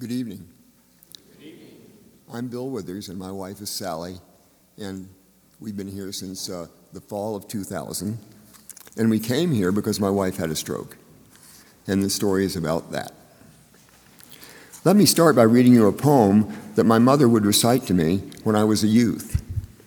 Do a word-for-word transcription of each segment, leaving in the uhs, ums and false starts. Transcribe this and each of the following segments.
Good evening. Good evening. I'm Bill Withers, and my wife is Sally, and we've been here since uh, the fall of two thousand. And we came here because my wife had a stroke, and the story is about that. Let me start by reading you a poem that my mother would recite to me when I was a youth.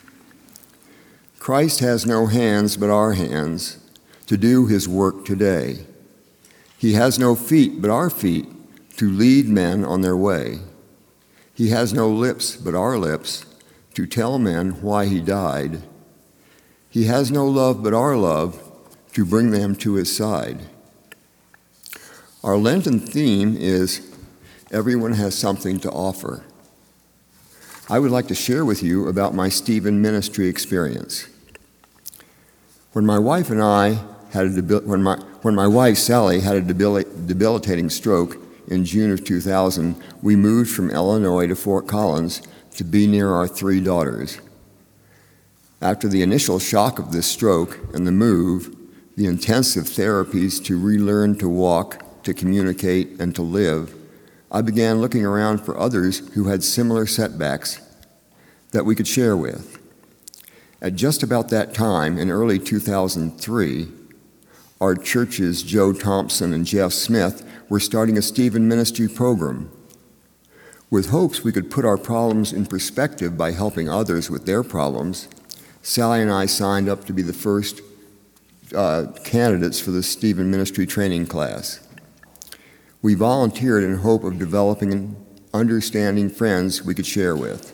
Christ has no hands but our hands to do his work today. He has no feet but our feet to lead men on their way. He has no lips but our lips to tell men why he died. He has no love but our love to bring them to his side. Our Lenten theme is Everyone Has Something to Offer. I would like to share with you about my Stephen ministry experience. When my wife and I had a debil- when my when my wife Sally had a debil- debilitating stroke in June of two thousand, we moved from Illinois to Fort Collins to be near our three daughters. After the initial shock of this stroke and the move, the intensive therapies to relearn to walk, to communicate, and to live, I began looking around for others who had similar setbacks that we could share with. At just about that time, in early two thousand three, our churches, Joe Thompson and Jeff Smith, were starting a Stephen ministry program. With hopes we could put our problems in perspective by helping others with their problems, Sally and I signed up to be the first uh, candidates for the Stephen ministry training class. We volunteered in hope of developing understanding friends we could share with.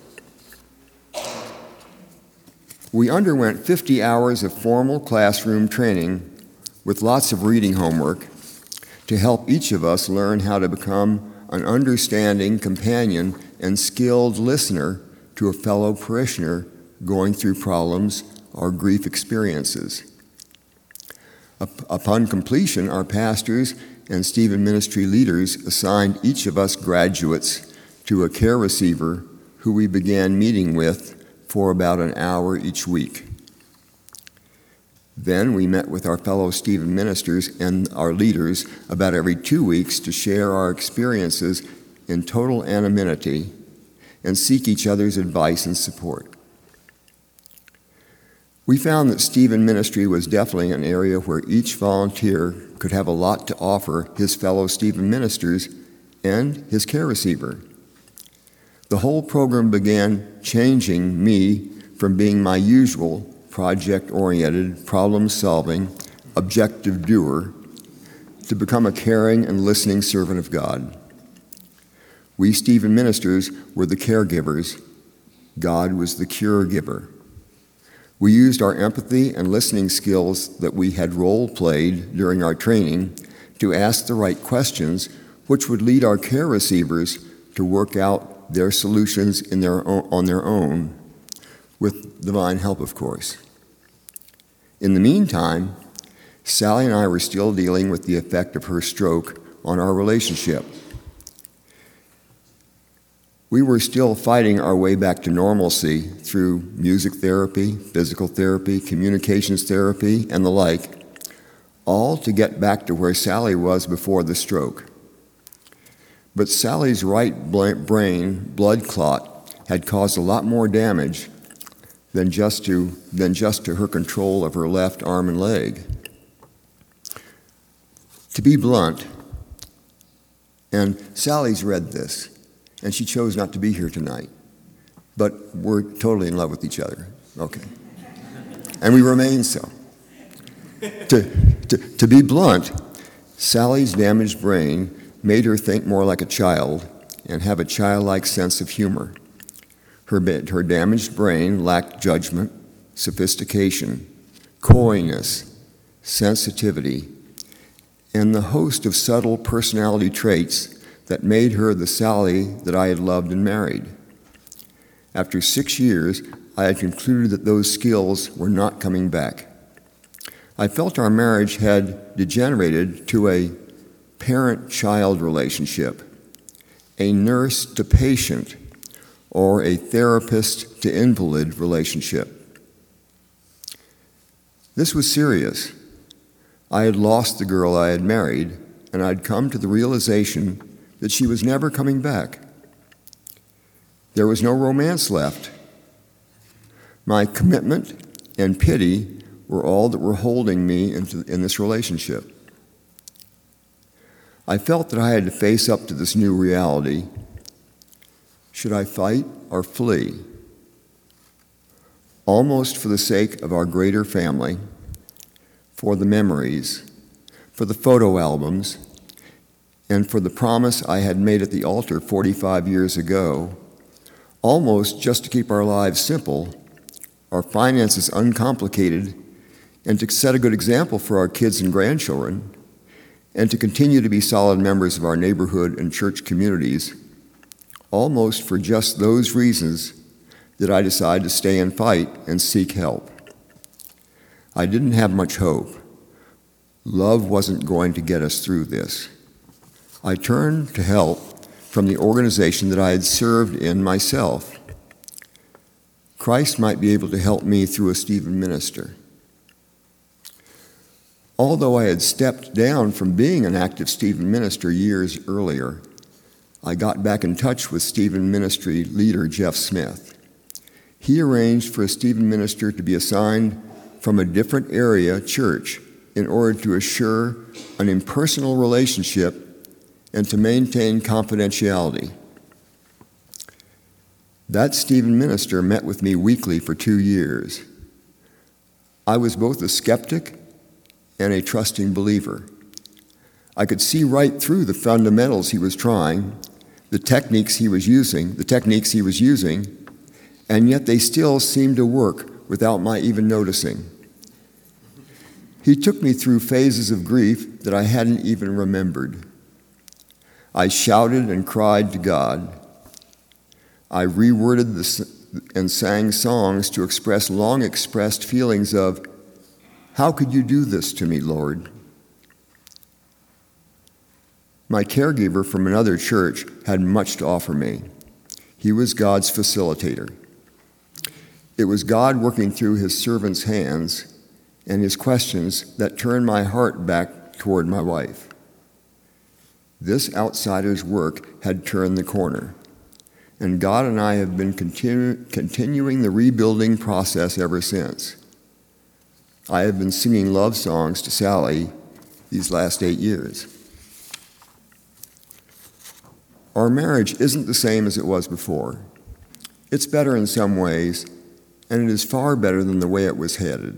We underwent fifty hours of formal classroom training with lots of reading homework to help each of us learn how to become an understanding companion and skilled listener to a fellow parishioner going through problems or grief experiences. Up- upon completion, our pastors and Stephen ministry leaders assigned each of us graduates to a care receiver who we began meeting with for about an hour each week. Then we met with our fellow Stephen ministers and our leaders about every two weeks to share our experiences in total anonymity and seek each other's advice and support. We found that Stephen ministry was definitely an area where each volunteer could have a lot to offer his fellow Stephen ministers and his care receiver. The whole program began changing me from being my usual project-oriented, problem-solving, objective doer to become a caring and listening servant of God. We Stephen ministers were the caregivers. God was the cure giver. We used our empathy and listening skills that we had role-played during our training to ask the right questions, which would lead our care receivers to work out their solutions in their own, on their own, with divine help, of course. In the meantime, Sally and I were still dealing with the effect of her stroke on our relationship. We were still fighting our way back to normalcy through music therapy, physical therapy, communications therapy, and the like, all to get back to where Sally was before the stroke. But Sally's right brain blood clot had caused a lot more damage than just to than just to her control of her left arm and leg. To be blunt, and Sally's read this, and she chose not to be here tonight, but we're totally in love with each other. Okay. And we remain so. To, to, to be blunt, Sally's damaged brain made her think more like a child and have a childlike sense of humor. Her, her damaged brain lacked judgment, sophistication, coyness, sensitivity, and the host of subtle personality traits that made her the Sally that I had loved and married. After six years, I had concluded that those skills were not coming back. I felt our marriage had degenerated to a parent-child relationship, a nurse to patient, or a therapist to invalid relationship. This was serious. I had lost the girl I had married, and I'd come to the realization that she was never coming back. There was no romance left. My commitment and pity were all that were holding me into, in this relationship. I felt that I had to face up to this new reality. Should I fight or flee? Almost for the sake of our greater family, for the memories, for the photo albums, and for the promise I had made at the altar forty-five years ago, almost just to keep our lives simple, our finances uncomplicated, and to set a good example for our kids and grandchildren, and to continue to be solid members of our neighborhood and church communities, almost for just those reasons that I decided to stay and fight and seek help. I didn't have much hope. Love wasn't going to get us through this. I turned to help from the organization that I had served in myself. Christ might be able to help me through a Stephen minister. Although I had stepped down from being an active Stephen minister years earlier, I got back in touch with Stephen ministry leader Jeff Smith. He arranged for a Stephen minister to be assigned from a different area church in order to assure an impersonal relationship and to maintain confidentiality. That Stephen minister met with me weekly for two years. I was both a skeptic and a trusting believer. I could see right through the fundamentals he was trying, the techniques he was using, the techniques he was using, and yet they still seemed to work without my even noticing. He took me through phases of grief that I hadn't even remembered. I shouted and cried to God. I reworded the, and sang songs to express long-expressed feelings of, "How could you do this to me, Lord?" My caregiver from another church had much to offer me. He was God's facilitator. It was God working through his servant's hands and his questions that turned my heart back toward my wife. This outsider's work had turned the corner, and God and I have been continu- continuing the rebuilding process ever since. I have been singing love songs to Sally these last eight years. Our marriage isn't the same as it was before. It's better in some ways, and it is far better than the way it was headed.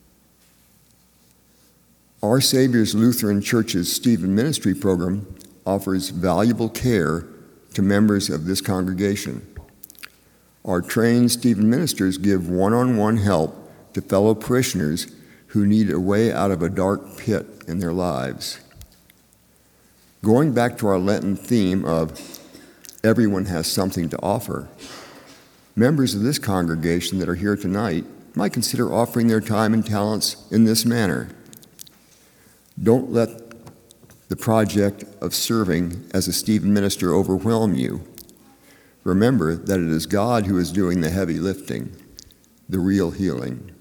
Our Savior's Lutheran Church's Stephen Ministry Program offers valuable care to members of this congregation. Our trained Stephen ministers give one-on-one help to fellow parishioners who need a way out of a dark pit in their lives. Going back to our Lenten theme of everyone has something to offer, members of this congregation that are here tonight might consider offering their time and talents in this manner. Don't let the project of serving as a Stephen minister overwhelm you. Remember that it is God who is doing the heavy lifting, the real healing.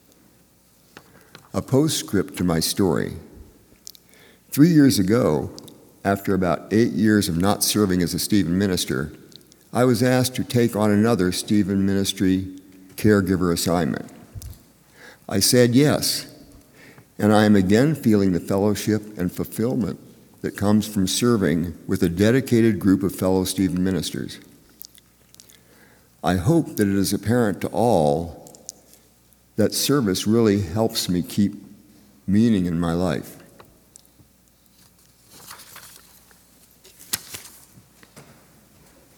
A postscript to my story. Three years ago, after about eight years of not serving as a Stephen minister, I was asked to take on another Stephen ministry caregiver assignment. I said yes, and I am again feeling the fellowship and fulfillment that comes from serving with a dedicated group of fellow Stephen ministers. I hope that it is apparent to all that service really helps me keep meaning in my life.